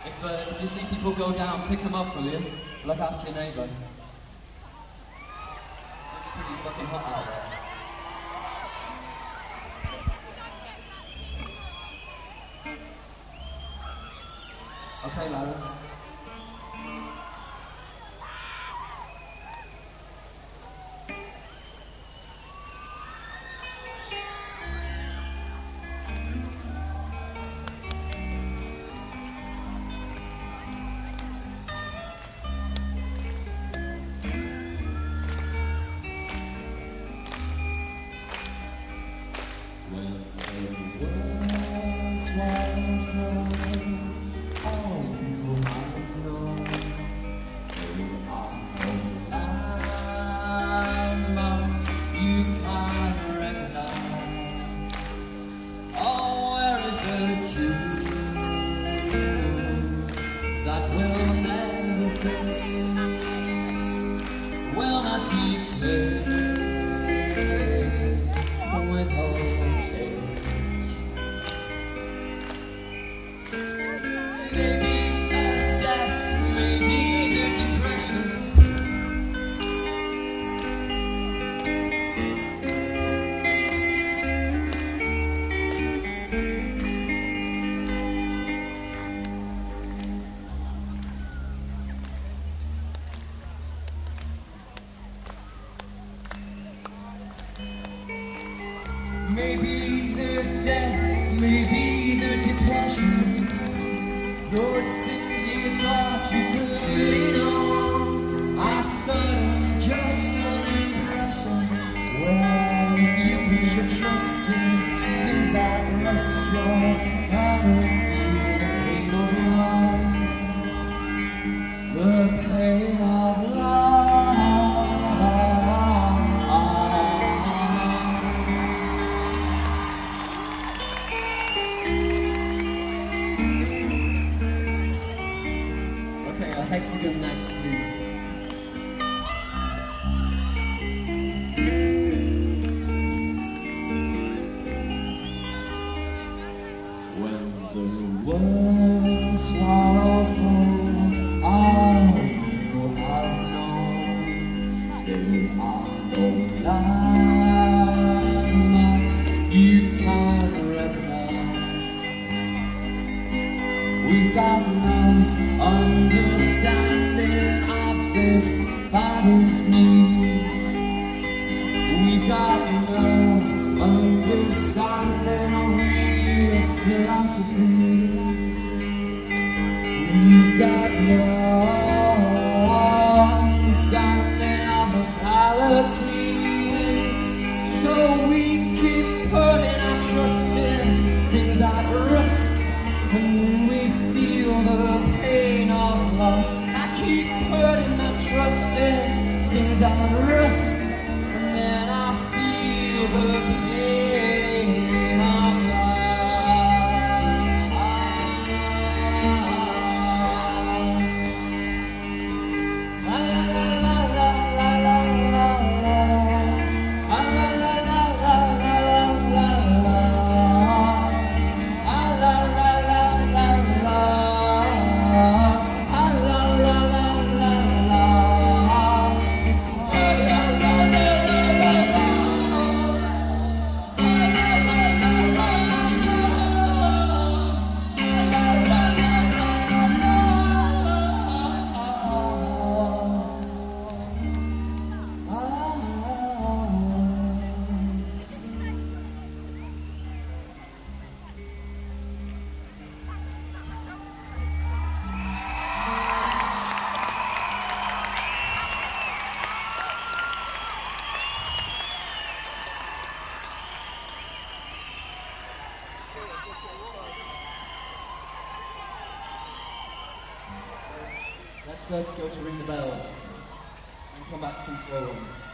If you see people go down, pick them up, will you? Look after your neighbour. It's pretty fucking hot out there. Okay, Larry. Maybe the death, maybe the depression, those things you thought you could lean on are suddenly just an impression. Well, if you put your trust in things that must draw, gotta feel the pain of loss, the pain of loss. Hexagon next, please. When the world swallows whole, all you have known, there are no landmarks you can recognize. We've got no understanding of this body's needs. We've got no understanding of real philosophies. We've got no understanding of mortality. So we keep putting our trust in things that rust, and then we feel the pain of loss. I keep putting my trust in things that rust, and then I feel the pain of Let's go to Ring the Bells and come back to some slow ones.